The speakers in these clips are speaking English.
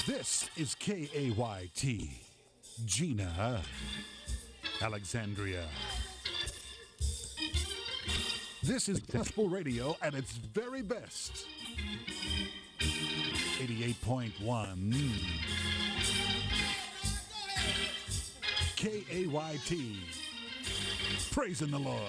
This is KAYT, Gina, Alexandria. This is gospel radio at its very best. 88.1 KAYT. Praising the Lord.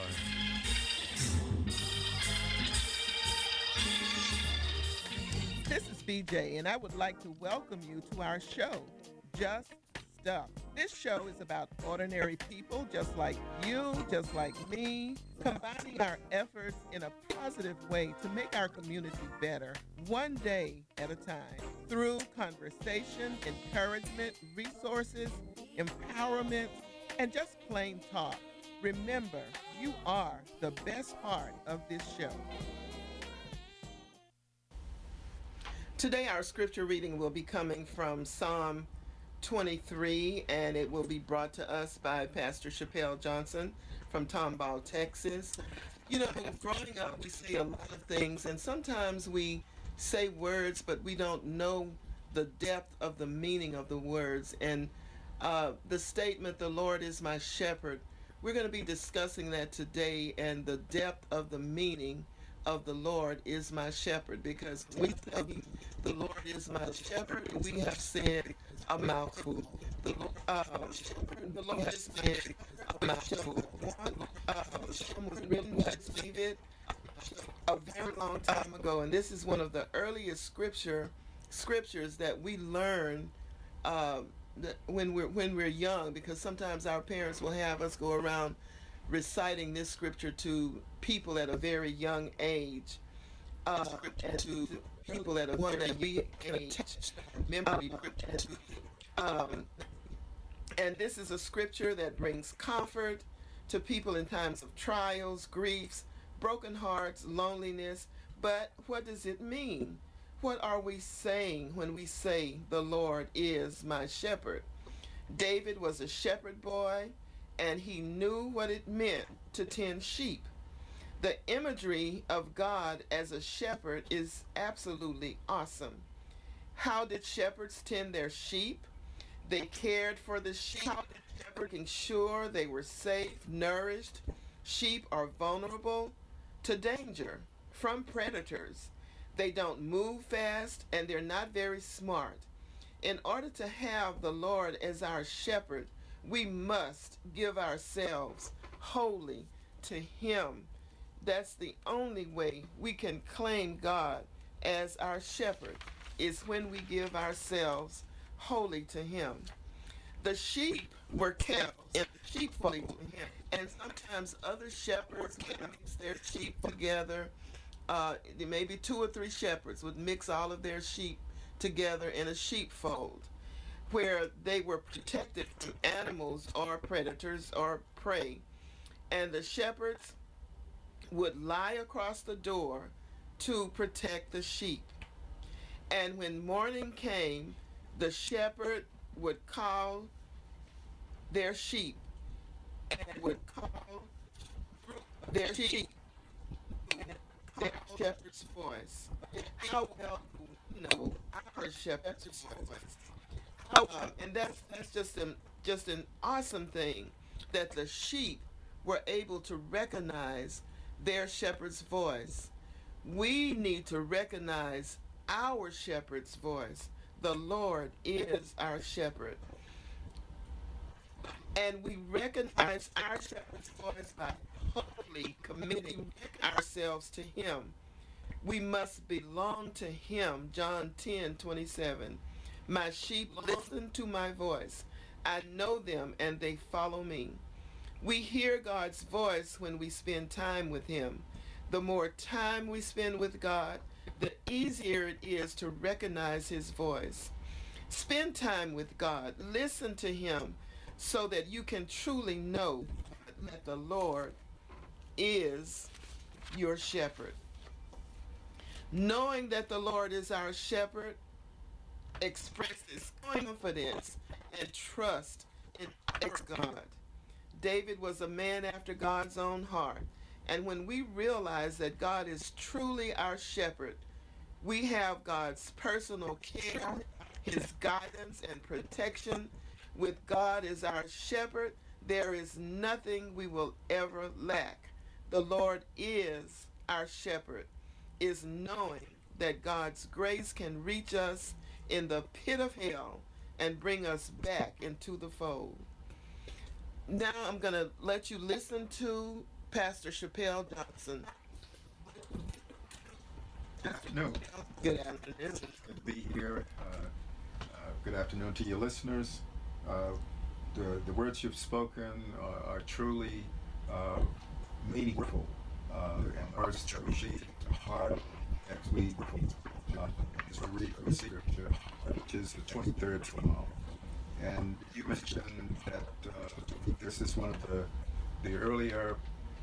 This is BJ, and I would like to welcome you to our show, Just Stuff. This show is about ordinary people just like you, just like me, combining our efforts in a positive way to make our community better, one day at a time, through conversation, encouragement, resources, empowerment, and just plain talk. Remember, you are the best part of this show. Today, our scripture reading will be coming from Psalm 23, and it will be brought to us by Pastor Chappelle Johnson from Tomball, Texas. You know, growing up, we say a lot of things, and sometimes we say words, but we don't know the depth of the meaning of the words. And the statement, "The Lord is my shepherd," we're going to be discussing that today and the depth of the meaning of "the Lord is my shepherd," because we say the Lord is my shepherd, we have said a mouthful. The Lord has said a mouthful. One was written by David a very long time ago, and this is one of the earliest scriptures that we learn uh, when we're young, because sometimes our parents will have us go around reciting this scripture to people at a very young age, and to people at a very young age, memory. Um, and this is a scripture that brings comfort to people in times of trials, griefs, broken hearts, loneliness. But what does it mean? What are we saying when we say, "The Lord is my shepherd"? David was a shepherd boy, and he knew what it meant to tend sheep. The imagery of God as a shepherd is absolutely awesome. How did shepherds tend their sheep? They cared for the sheep, making sure they were safe, nourished. Sheep are vulnerable to danger from predators. They don't move fast, and they're not very smart. In order to have the Lord as our shepherd, we must give ourselves wholly to Him. That's the only way we can claim God as our shepherd, is when we give ourselves wholly to Him. The sheep were kept in the sheepfold, and sometimes other shepherds would mix their sheep together. Maybe two or three shepherds would mix all of their sheep together in a sheepfold, where they were protected from animals or predators or prey. And the shepherds would lie across the door to protect the sheep. And when morning came, the shepherd would call their sheep, and would call their sheep in their shepherd's voice. How well do we know our shepherd's voice? And that's just an awesome thing, that the sheep were able to recognize their shepherd's voice. We need to recognize our shepherd's voice. The Lord is our shepherd. And we recognize our shepherd's voice by wholly committing ourselves to Him. We must belong to Him. John 10:27. My sheep listen to my voice. I know them and they follow me. We hear God's voice when we spend time with Him. The more time we spend with God, the easier it is to recognize His voice. Spend time with God. Listen to Him so that you can truly know that the Lord is your shepherd. Knowing that the Lord is our shepherd expresses confidence and trust in our God. David was a man after God's own heart. And when we realize that God is truly our shepherd, we have God's personal care, his guidance and protection. With God as our shepherd, there is nothing we will ever lack. The Lord is our shepherd, is knowing that God's grace can reach us in the pit of hell and bring us back into the fold. Now I'm going to let you listen to Pastor Chappelle Johnson. Good afternoon. Good afternoon. Good to be here. Good afternoon to your listeners. The words you've spoken are truly meaningful, and words that reach the heart as we read the scripture, which is the 23rd Psalm. And you mentioned that this is one of the earlier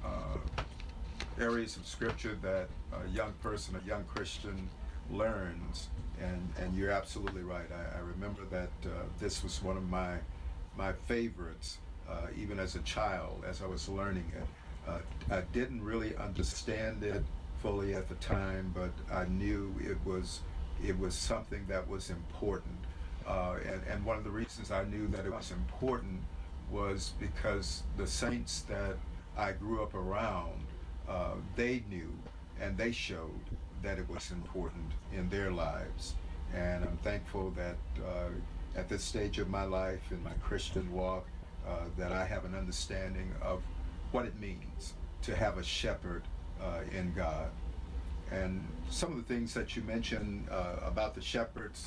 areas of scripture that a young person, a young Christian, learns, and you're absolutely right. I remember that this was one of my favorites, even as a child, as I was learning it. I didn't really understand it fully at the time, but I knew it was something that was important. And one of the reasons I knew that it was important was because the saints that I grew up around, they knew and they showed that it was important in their lives. And I'm thankful that at this stage of my life, in my Christian walk, that I have an understanding of what it means to have a shepherd in God. And some of the things that you mentioned about the shepherds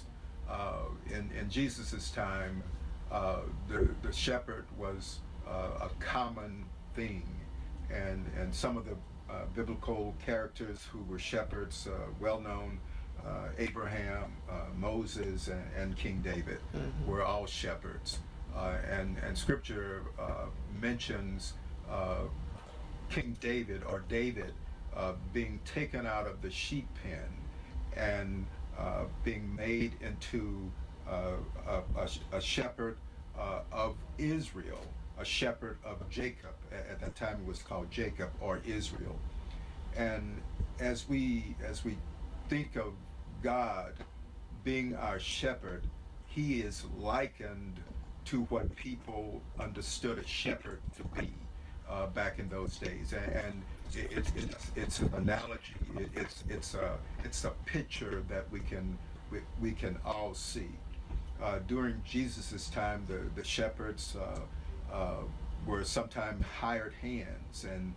in Jesus's time, the shepherd was a common thing, and some of the biblical characters who were shepherds, well known, Abraham, Moses, and King David, were all shepherds. And Scripture mentions King David, or David, being taken out of the sheep pen and being made into a shepherd of Israel, a shepherd of Jacob. At that time it was called Jacob, or Israel. And as we think of God being our shepherd, he is likened to what people understood a shepherd to be back in those days. And it's an analogy. It's a picture that we can all see. During Jesus's time, the shepherds were sometimes hired hands, and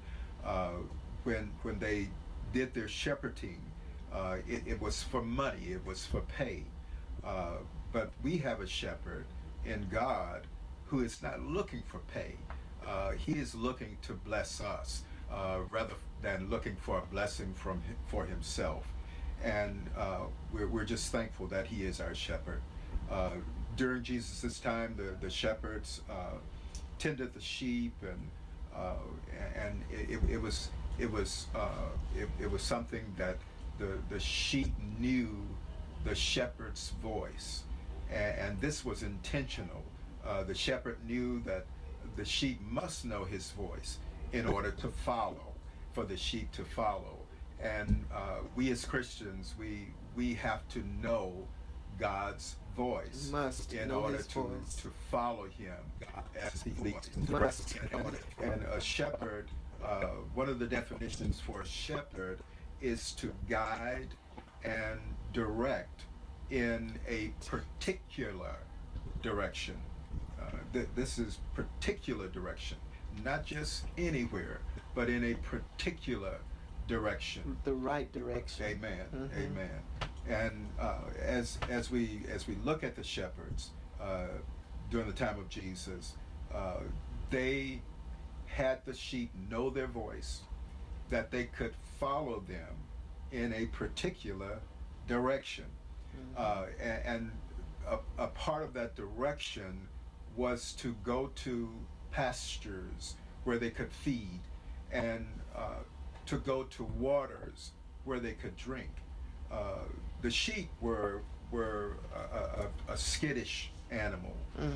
when they did their shepherding, it was for money, it was for pay. But we have a shepherd in God who is not looking for pay. He is looking to bless us rather than looking for a blessing for himself. And we're just thankful that he is our shepherd. During Jesus' time, the shepherds tended the sheep, and it was something that the sheep knew the shepherd's voice, and this was intentional. The shepherd knew that the sheep must know his voice in order to follow, for the sheep to follow. And we as Christians, we have to know God's voice in order to follow him as he leads us. And a shepherd, one of the definitions for a shepherd is to guide and direct in a particular direction. This is particular direction, not just anywhere, but in a particular direction. The right direction. Amen. Amen. And as we look at the shepherds during the time of Jesus, they had the sheep know their voice, that they could follow them in a particular direction. And a part of that direction was to go to pastures where they could feed, and to go to waters where they could drink. The sheep were a skittish animal.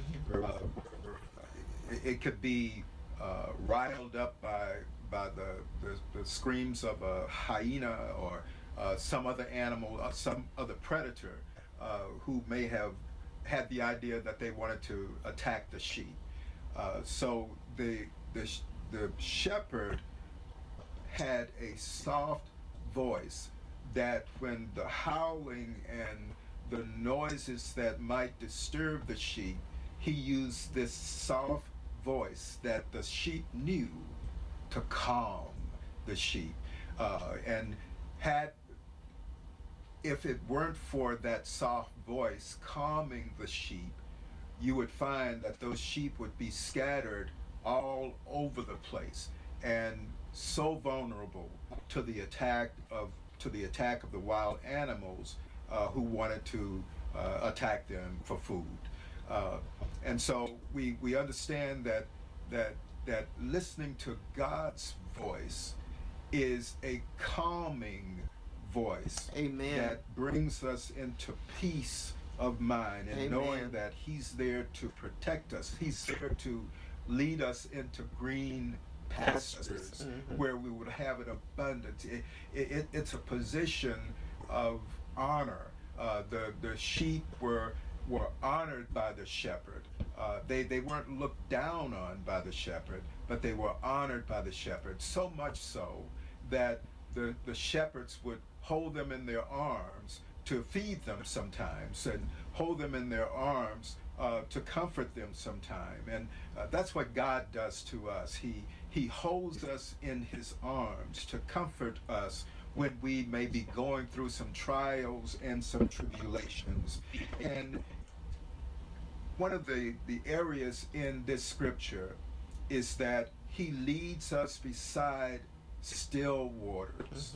It could be riled up by the screams of a hyena, or some other animal, some other predator who may have had the idea that they wanted to attack the sheep. So the shepherd had a soft voice that when the howling and the noises that might disturb the sheep, he used this soft voice that the sheep knew to calm the sheep. And had if it weren't for that soft voice calming the sheep, you would find that those sheep would be scattered all over the place and so vulnerable to the attack of the wild animals who wanted to attack them for food. And so we understand that listening to God's voice is a calming voice. Amen. That brings us into peace of mind and Amen. knowing that He's there to protect us. He's there to lead us into green pastures where we would have an abundance. It's a position of honor. The sheep were honored by the shepherd. They weren't looked down on by the shepherd, but they were honored by the shepherd, so much so that the shepherds would hold them in their arms to feed them sometimes, and hold them in their arms to comfort them sometime. And that's what God does to us. He holds us in His arms to comfort us when we may be going through some trials and some tribulations. And one of the areas in this scripture is that He leads us beside still waters.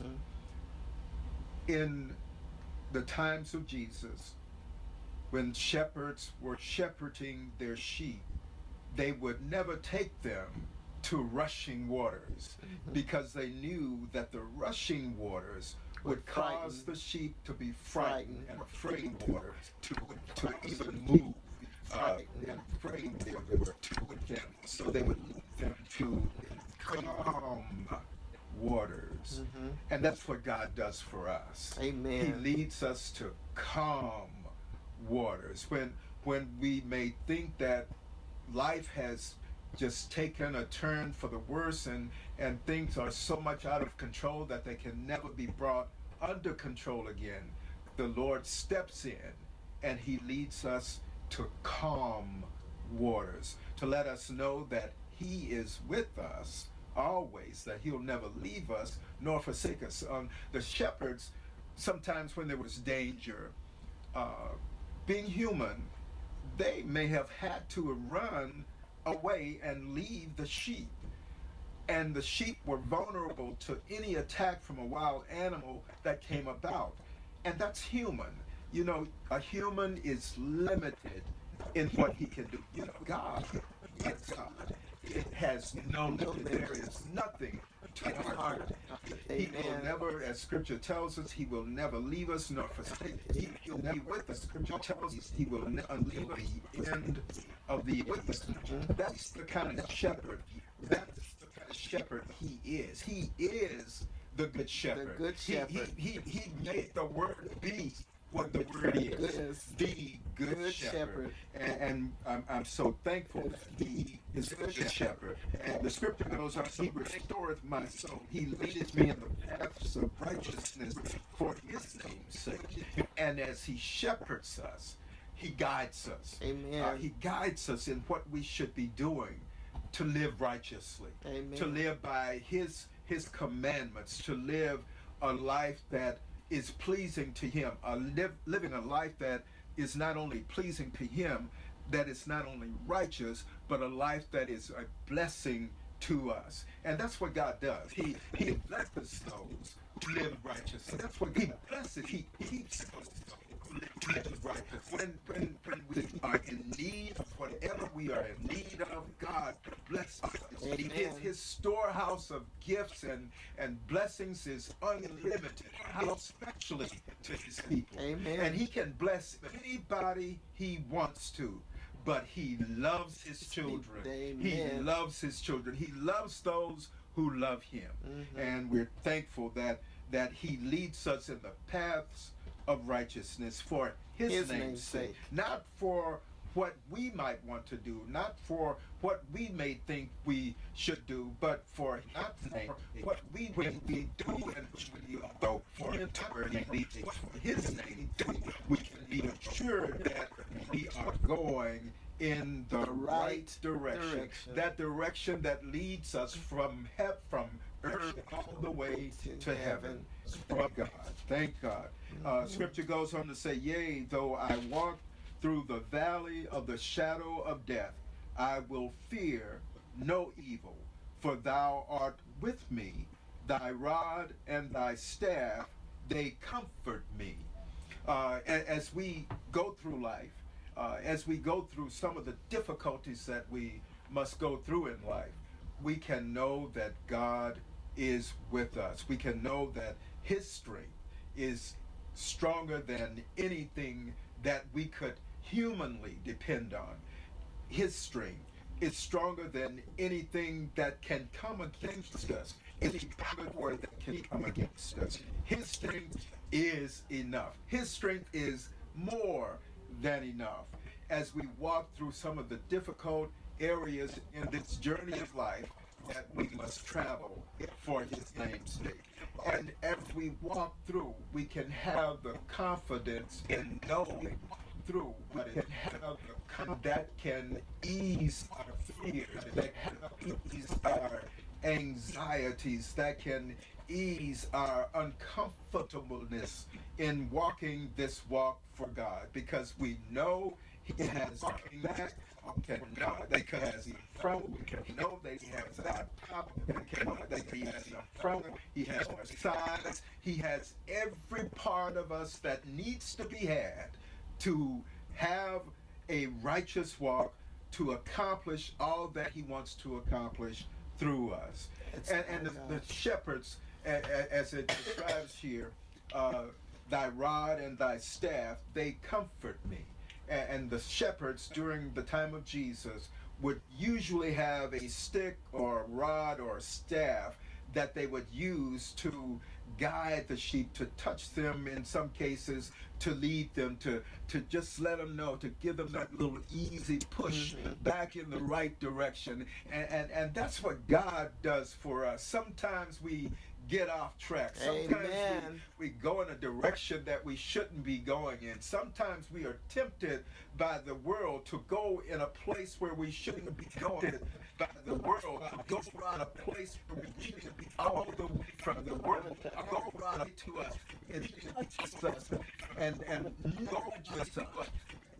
In the times of Jesus, when shepherds were shepherding their sheep, they would never take them to rushing waters because they knew that the rushing waters would cause the sheep to be frightened and afraid of water to even move. And afraid they were to them. So they would lead them to calm waters. And that's what God does for us. Amen. He leads us to calm waters. When we may think that life has just taken a turn for the worse and things are so much out of control that they can never be brought under control again, the Lord steps in and He leads us to calm waters, to let us know that He is with us always, that He'll never leave us nor forsake us. The shepherds, sometimes when there was danger, being human, they may have had to run away and leave the sheep. And the sheep were vulnerable to any attack from a wild animal that came about. And that's human. You know, a human is limited in what he can do. You know, God, it's God. It has no limit. There is nothing too hard. He will never, as Scripture tells us, He will never leave us nor forsake us. He'll be with us. Scripture tells us He will never leave the end of the earth. That's the kind of shepherd. That's the kind of shepherd He is. He is the good shepherd. The good shepherd. He made the word be what the word is. The good shepherd. And I'm so thankful that He is the good shepherd. And the scripture goes on, He restoreth my soul. He leadeth me in the paths of righteousness for His name's sake. And as He shepherds us, He guides us. Amen. He guides us in what we should be doing to live righteously. Amen. To live by His commandments, to live a life that is pleasing to Him, living a life that is not only pleasing to Him, that is not only righteous, but a life that is a blessing to us. And that's what God does. He blesses those who live righteous. And that's what He blesses. He keeps those who live righteous. When we are in need of whatever we are in need of, God bless us. His storehouse of gifts and blessings is unlimited, especially to His people. Amen. And He can bless anybody He wants to. But He loves His children. Amen. He loves His children. He loves those who love Him. And we're thankful that He leads us in the paths of righteousness for his name's sake, not for what we might want to do, not for what we may think we should do, but for not for what we do and we go for eternity. For his name, we can be assured that we are going in the right direction. That direction that leads us from earth all the way to heaven. From God. Thank God. Scripture goes on to say, yea, though I walk through the valley of the shadow of death, I will fear no evil, for thou art with me. Thy rod and thy staff, they comfort me. As we go through life, as we go through some of the difficulties that we must go through in life, we can know that God is with us. We can know that his strength is stronger than anything that we could humanly depend on. His strength is stronger than anything that can come against us, any power that can come against us. His strength is enough. His strength is more than enough. As we walk through some of the difficult areas in this journey of life that we must travel for his name's sake. And as we walk through, we can have the confidence in knowing through, we can have that can ease our fears, that can ease our anxieties, that can ease our uncomfortableness in walking this walk for God, because we know he has walking back. Okay, no, they has in front. We can know that he has our top. We can know that he has in front. He has our sides. He has every part of us that needs to be had to have a righteous walk, to accomplish all that he wants to accomplish through us. And the shepherds, as it describes here, thy rod and thy staff, they comfort me. And the shepherds during the time of Jesus would usually have a stick or a rod or a staff that they would use to guide the sheep, to touch them in some cases, to lead them, to just let them know, to give them that little easy push back in the right direction. And that's what God does for us. Sometimes we get off track. Sometimes we go in a direction that we shouldn't be going in. Sometimes we are tempted by the world to go in a place where we shouldn't be going by the world, to go around a place where we shouldn't be all the way from the world, go around to us, and just us, and not just us.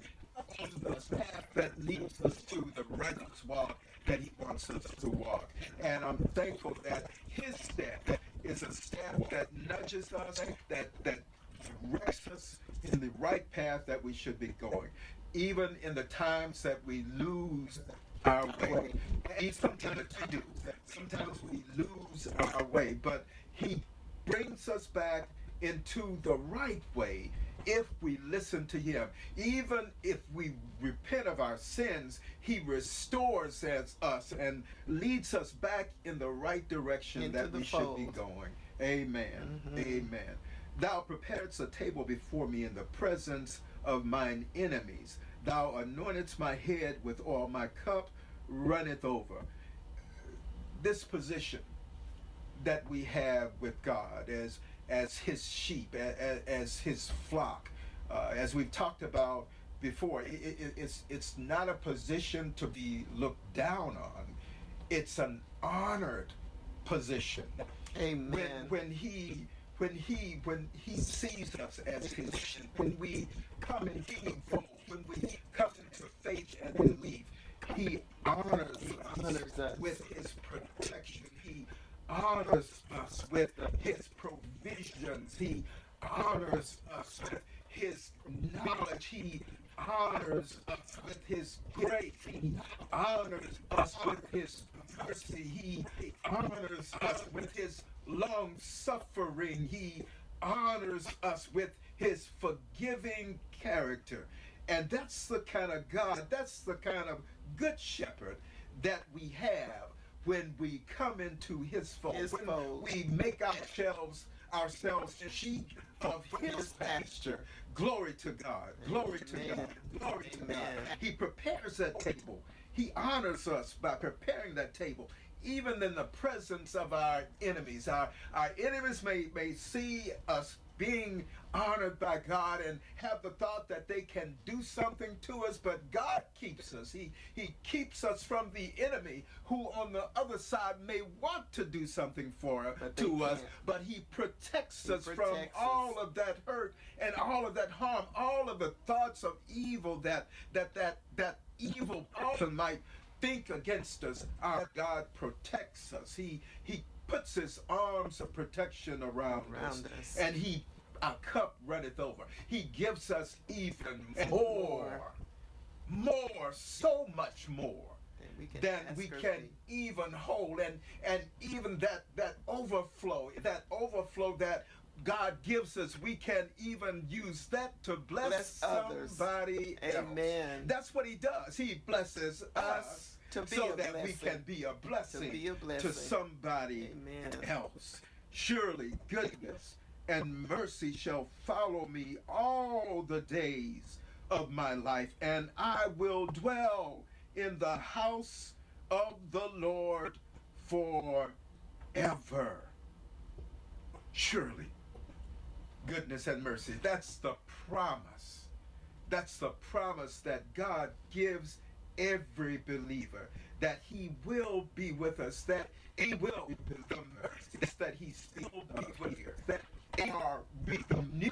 The path that leads us to the righteous walk that he wants us to walk. And I'm thankful that his staff is a staff that nudges us, that directs us in the right path that we should be going. Even in the times that we lose our way. And sometimes we do. Sometimes we lose our way. But he brings us back into the right way if we listen to him. Even if we repent of our sins, he restores us and leads us back in the right direction into that we should be going. Amen. Amen. Thou preparest a table before me in the presence of mine enemies. Thou anointest my head with oil, my cup runneth over. This position that we have with God as his sheep, as his flock, as we've talked about before, it's not a position to be looked down on. It's an honored position. Amen. When he sees us as his sheep, when we come in being full, when we come into faith and belief, he honors us with his protection. He honors us with his provisions. He honors us with his knowledge. He honors us with his grace. He honors us with his mercy. He honors us with his long suffering. He honors us with his forgiving character. And that's the kind of God, that's the kind of good shepherd that we have when we come into his fold. We make ourselves ourselves as sheep of his pasture. Glory to God. Glory to Amen. God. Glory to God. Amen. He prepares that table. He honors us by preparing that table, even in the presence of our enemies. Our enemies may see us being honored by God and have the thought that they can do something to us, but God keeps us. He keeps us from the enemy who on the other side may want to do something to us, but he protects us from all of that hurt and all of that harm, all of the thoughts of evil that evil person might think against us. Our God protects us. He puts his arms of protection around us, and our cup runneth over. He gives us even more, so much more than we can even hold, and even that overflow that God gives us, we can even use that to bless somebody else. Amen. That's what he does. He blesses us so that we can be a blessing to somebody else. Surely goodness and mercy shall follow me all the days of my life, and I will dwell in the house of the Lord forever. Surely goodness and mercy. That's the promise. That's the promise that God gives every believer, that he will be with us, that he will, the mercies that he still be with us, that they are renewed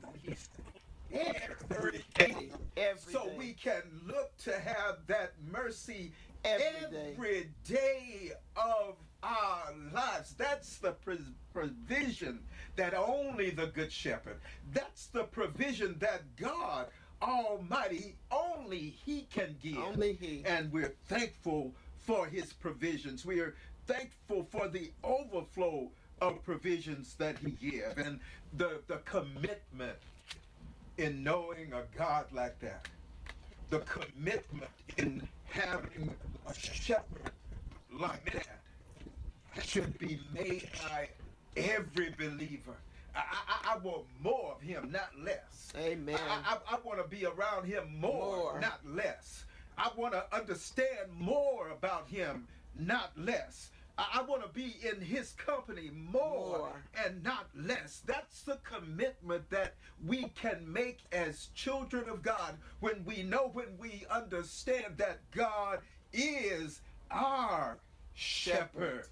every day. So we can look to have that mercy every day of our lives. That's the provision that only the Good Shepherd, that's the provision that God Almighty, only he can give. Only he. And we're thankful for his provisions. We are thankful for the overflow of provisions that he gives, and the commitment in knowing a God like that, the commitment in having a shepherd like that should be made by every believer. I want more of him, not less. Amen. I want to be around him more, not less. I want to understand more about him, not less. I want to be in his company more and not less. That's the commitment that we can make as children of God when we understand that God is our shepherd.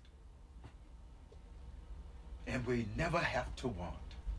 And we never have to want.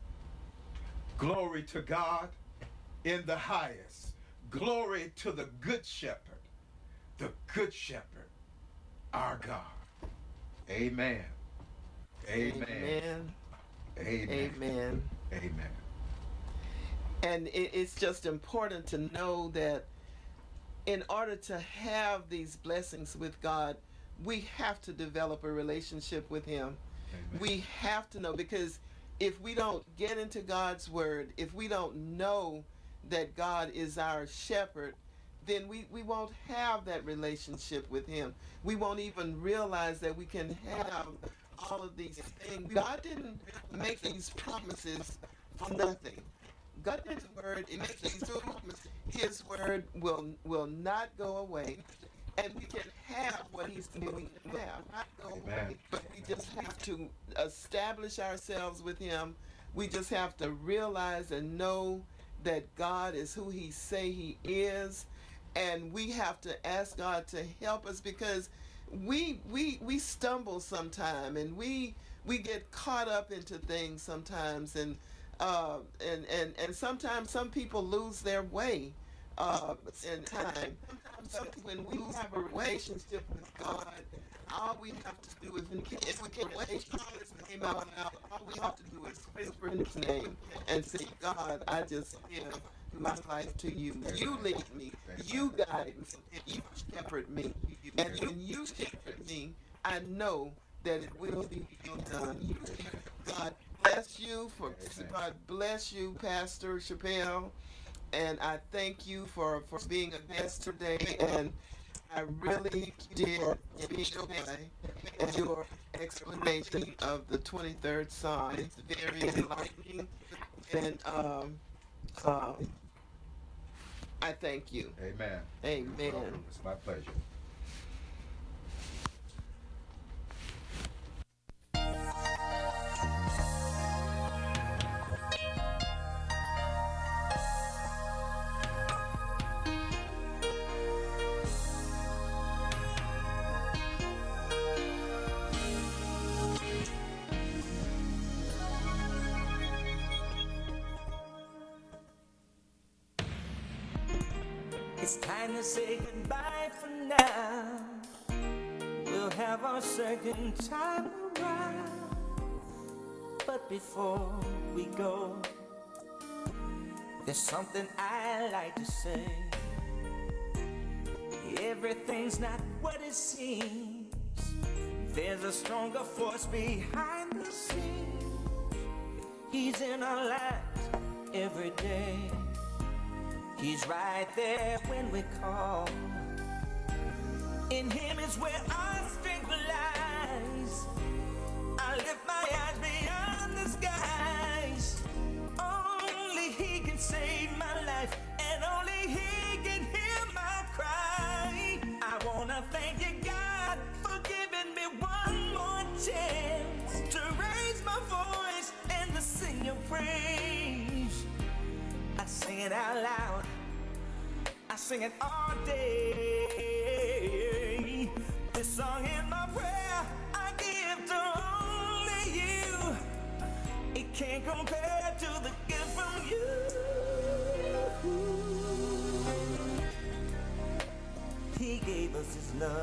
Glory to God in the highest. Glory to the Good Shepherd. The Good Shepherd, our God. Amen. Amen. Amen. Amen. Amen. Amen. And it's just important to know that in order to have these blessings with God, we have to develop a relationship with him. Amen. We have to know, because if we don't get into God's word, if we don't know that God is our shepherd, then we won't have that relationship with him. We won't even realize that we can have all of these things. God didn't make these promises for nothing. God did his word, it makes these promises. His word will not go away. And we can have what he's doing now, not go away. But we just have to establish ourselves with him. We just have to realize and know that God is who he say he is. And we have to ask God to help us, because we stumble sometime, and we get caught up into things sometimes, and sometimes some people lose their way in time. Sometimes when we have a relationship with God, all we have to do is, if we can wait his name out, all we have to do is whisper his name and say, God, I just give my life to you. You lead me. You guide me. You shepherd me. And when you shepherd me, I know that it will be done. God bless you. God bless you, Pastor Chappelle. And I thank you for being a guest today. And I really did enjoy your explanation of the 23rd Psalm. It's very enlightening, and um, I thank you. Amen. Amen. You're welcome. It's my pleasure. It's time to say goodbye for now. We'll have our second time around. But before we go, there's something I like to say. Everything's not what it seems. There's a stronger force behind the scenes. He's in our lives every day. He's right there when we call. In him is where our strength lies. I lift my eyes beyond the skies. Only he can save my life, and only he can hear my cry. I wanna thank you, God, for giving me one more chance to raise my voice and to sing your praise. I sing it out loud, I sing it all day. This song is my prayer, I give to only you. It can't compare to the gift from you. He gave us his love.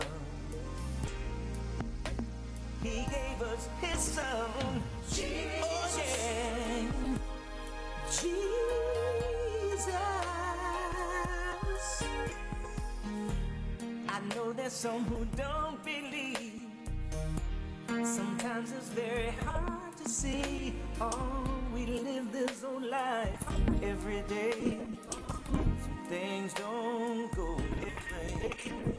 He gave us his son. Jesus. Oh, yeah. Jesus. I know there's some who don't believe. Sometimes it's very hard to see. Oh, we live this old life every day. Some things don't go their way.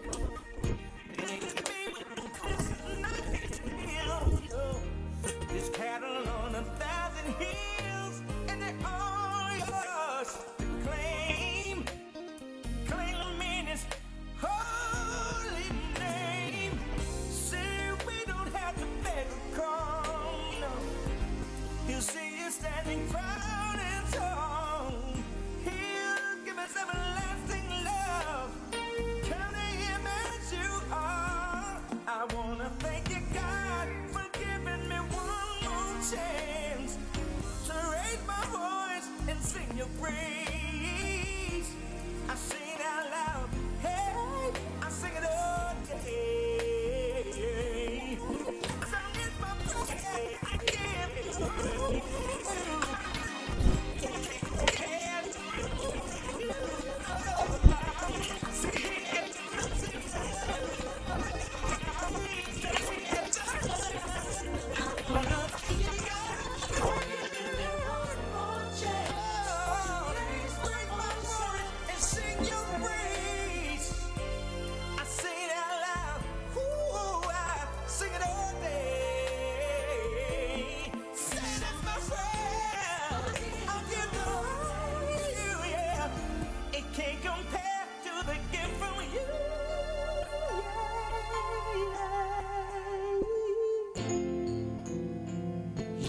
There's cattle on 1,000 hills, and they're all yours to claim. Claim them in his holy name. Say we don't have to beg a crumb, no. He'll see you standing proud and tall. He'll give us everlasting love. Come to him as you are. I wanna thank you, God, for giving me one more chance to raise my voice and sing your praise.